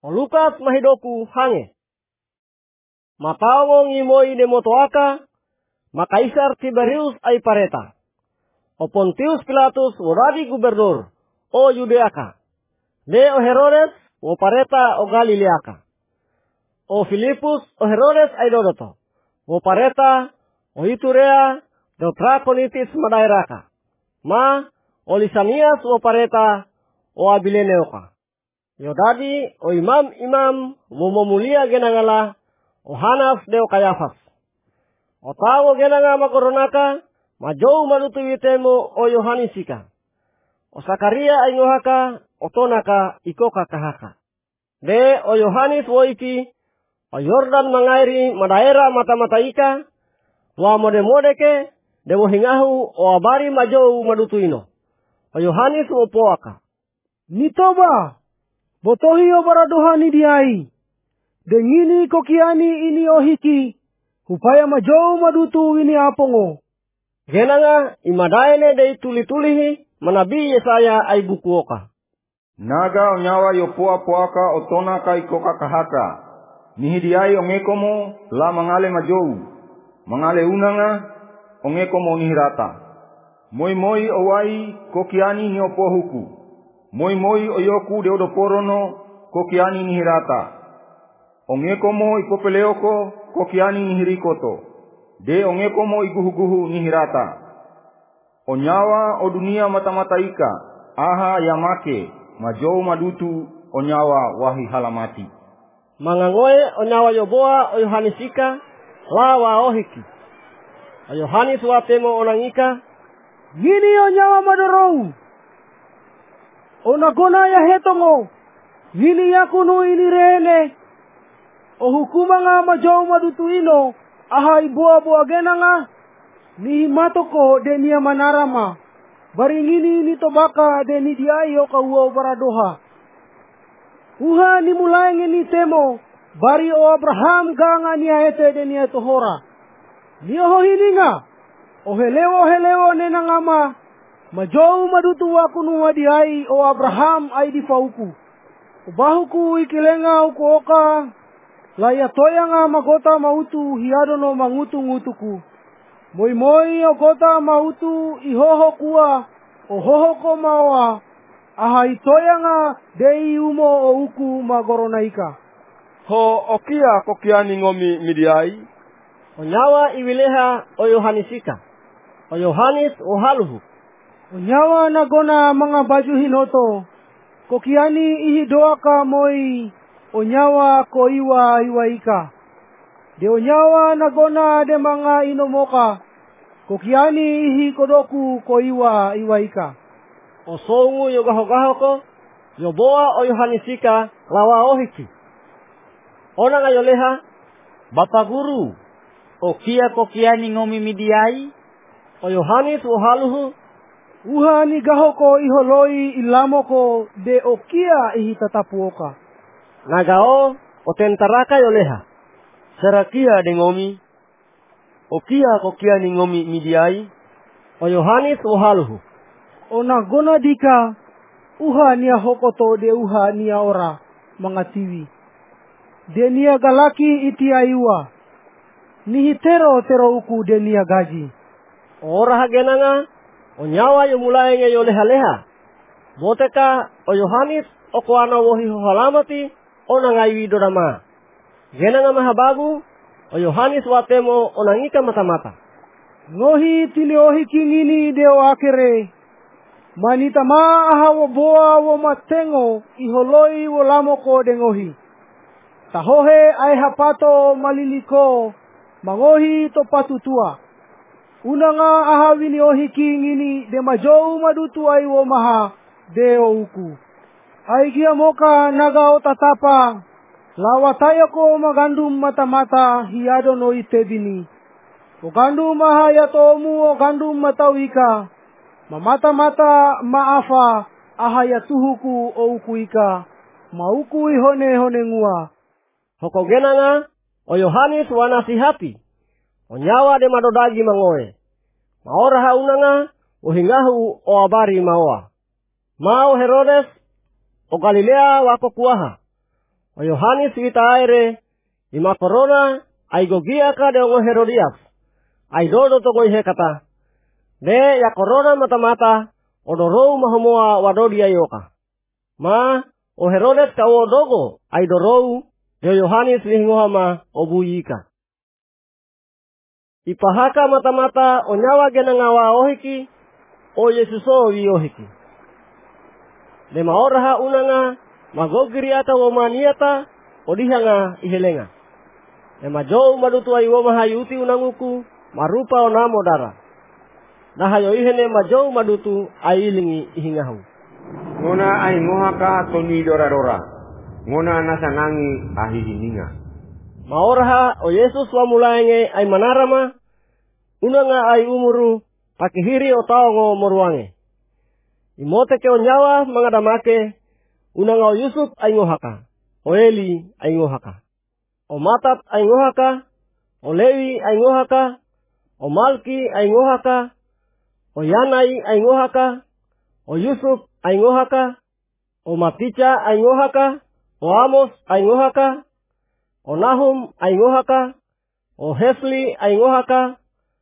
O Lukas mahidoku hange. Mataongo ngimoi demotoaka, Makaisar Tiberius ay pareta. O Pontius Pilatus waradi gubernur, o Yudeaka. De o Herodes, o pareta o Galileaka. O Filipus, o Herodes ay dodoto. O pareta, o Iturea, do Trachonitis madairaka. Ma, o Lisanias, o pareta, o Abileneoka. Yodadi, o imam, o momulia genangala, o Hanas de o Kayafas. O tao genanga makoronaka, majou malutuitemo o Yohanisika. O Sakaria ay ngohaka, o tonaka, ikoka kahaka. De o Yohanis woiki, o Yordan mangairi madaera mata-mataika, wa mode-modeke, de wohingahu o abari majou malutuino. O Yohanis o poaka. Nitoba, botohi o baradoha ni diai. Dengini kokiani ini o hiki, upaya majou madutu ini apongo. Genanga imadaene de tuli-tulihi manabi Yesaya ay bukuoka. Naga o nyawa yo poa-poaka o tonaka ikoka kahaka. Nihidiai o ngekomo la mangale majou. Mangale unanga o ngekomo nihirata. Moi-moi o wai kokiani ni opohuku. Moi-moi o yoku de odoporono kokiani nihirata. O ngekomo ipopeleoko kokiani nihirikoto. De o ngekomo iguhu-guhu nihirata. O nyawa o dunia mata-mataika. Aha yamake majou madutu o nyawa wahi halamati. Mangangoe o nyawa yoboa o Yohanisika lawa ohiki. O Yohanis watemo onangika. Gini o nyawa madorou. O nagona ya hetongo. Gini yakunu ini rene. O hukuma nga majou madutu ino. Aha iboa-boa genanga. Ni matoko de niya manarama. Baringini ni tobaka de ni diai o kauo baradoha. Uha ni mulaenge ni temo. Bari o Abraham ganga ni aete de ni etohora. Ni oho hininga. O helewo nenangama. Majou madutu wakunu diai o Abraham ay di fauku. Ubahuku ikilenga ukuoka. Laya toya nga magota mautu hiadono mangutu-ngutuku. Moi-moi o gota mautu ihoho kuwa o hoho ko mawa. Aha itoya nga dei umo o uku magoronaika. Ho okia kokiani ngomi midiai. O nyawa iwileha o Yohanisika. O Yohanis o haluhu. O nyawa nagona mga baju hinoto. Kokiani ihidoaka moi. O nyawa ko iwaika. De o nyawa nagona de mga inomoka. Kokiani ihi kodoku ko iwaika. O songu yogaho-gahoko. Yoboa o Yohanisika lawa ohiki. Ona ngayoleha. Bapak Guru, o kia kokiani ngomi midiai. O Yohanis o haluhu. Uha ni gahoko iholoi ilamoko de o kia ihi tatapuoka. Nagao o tentaraka yoleha. Sarakia de ngomi. O kia kokiani ngomi midiai. O Yohanis o haluhu. O nagona dika. Uha niya hokoto de uha niya ora. Mga tiwi. De niya galaki iti ayua. Nihitero uku de niya gaji. Ora hagenanga. O nyawa yumulaenge yoleha-leha. Boteka o Yohanis o kuana wohi halamati. O nangaiwi dorama. Genanga mahabagu. O Yohanis watemo o nangika mata-mata. Ngohi tiniohi kingini deo akere. Manita maaha wo boa wo matengo. Iholoi wo lamoko dengohi. Tahohe ay hapato maliliko. Mangohi to patutua. Unanga ahawini ohi kingini de majou madutu ay wo maha deo uku. Ay kia moka naga o tatapa. Lawataya ko magandum mata-mata hiado no itebini. O gandum mahaya tomu o gandum matawika. Mamata-mata maafa ahaya tuhuku o ukuika. Mauku ihone ngua. Hoko genanga o Yohanis wanasihati. O nyawa de madodagi mangoe. Maora haunanga o hingahu o abari maoa. Mao Herodes o Galilea wako kuaha. O Yohanes wita aire ima corona ay gogiaka de ongo Herodias. Ay dodo to goy hekata. De ya corona mata-mata odorou mahomoa wadodi ayoka. Ma o Herodes kawo dogo ay dorou yo Yohanes lihingohama obuyika. Ipahaka mata-mata o nyawa genangawa ohiki o Yesuso wi ohiki. De maoraha unanga magogiriata wo maniata odihanga ihelenga. De majou madutu ay wo mahayuti unanguku marupa onamo dara. Nahayo ihene majou madutu ay ilingi ihingahu. Ngona ay ngohaka toni dora-dora. Ngona nasanangi ahihininga. Maoraha o Yesus wa mulaenge ay manarama unanga ay umuru pakihiri o taongo moruange. Imote ke o nyawa mangadamake unanga o Yusuf ay ngohaka. O Eli ay ngohaka. O Matat ay ngohaka. O Lewi ay ngohaka. O Malki ay ngohaka. O Yanai ay ngohaka. O Yusuf ay ngohaka. O Maticha ay ngohaka. O Amos ay ngohaka. O Nahum ay ngohaka. O Hesli ay ngohaka.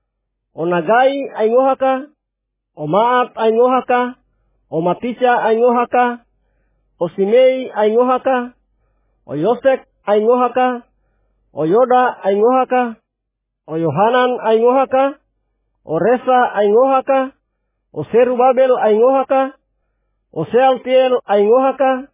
O Nagai ay ngohaka. O Maat ay ngohaka. O Maticha ay ngohaka. O Simei ay ngohaka. O Yosek ay ngohaka. O Yoda ay ngohaka. O Yohanan ay ngohaka. O Resa ay ngohaka. O Serubabel ay ngohaka. O Sealtiel ay ngohaka.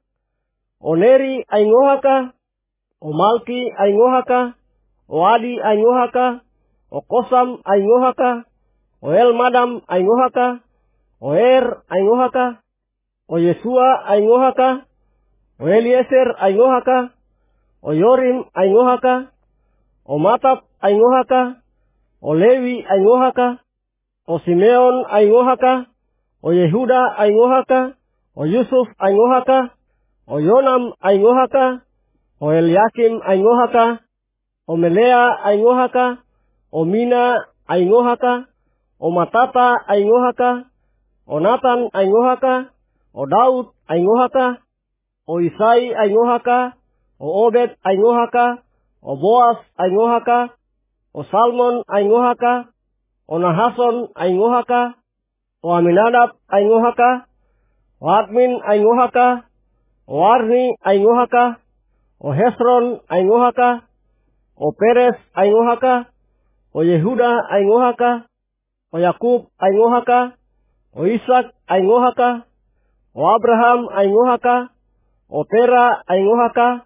O Neri ay ngohaka. O Malki ay ngohaka. O Adi ay ngohaka. O Kosam ay ngohaka. O Elmadam ay ngohaka. O ay ngohaka. O Yesua ay ngohaka. O Eliezer ay ngohaka. O Yorim ay ngohaka. O Matat ay ngohaka. O Lewi ay ngohaka. O Simeon ay ngohaka. O Yehuda ay ngohaka. O Yusuf ay ngohaka. O Yonam ay ngohaka. O Eliakim ay ngohaka. O Melea ay ngohaka. O Mina ay ngohaka. O Matata ay ngohaka. O Nathan ay ngohaka. O Daud ay ngohaka. O Isai ay ngohaka. O Obed ay ngohaka. O Boas ay ngohaka. O Salmon ay ngohaka. O Nahason ay ngohaka. O Aminadab ay ngohaka. O Admin ay ngohaka. O Arni ay ngohaka. O Hesron ay ngohaka. O Peres ay ngohaka. O Yehuda ay ngohaka. O Yakub ay ngohaka. O Ishak ay ngohaka. O Abraham ay ngohaka. O Tera ay ngohaka.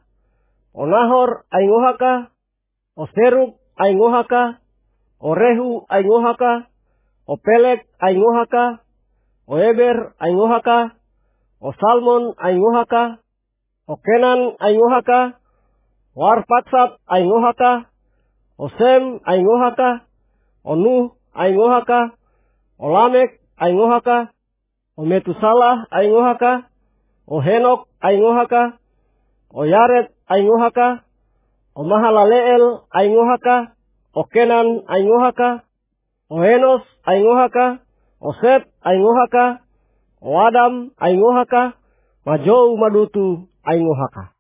O Nahor ay ngohaka. O Serug ay ngohaka. O Rehu ay ngohaka. O Peleg ay ngohaka. O Eber ay ngohaka. O Salmon ay ngohaka. O Kenan ay ngohaka. O Arpaksat ay ngohaka. O Sem ay ngohaka. O Nuh ay ngohaka. O Lamek ay ngohaka. O Metusalah ay ngohaka. O Henok ay ngohaka. O Yared ay ngohaka. O Mahalaleel ay ngohaka. O Kenan ay ngohaka. O Enos ay ngohaka. O Set ay ngohaka. O Adam ay ngohaka. Majou madutu ay ngohaka.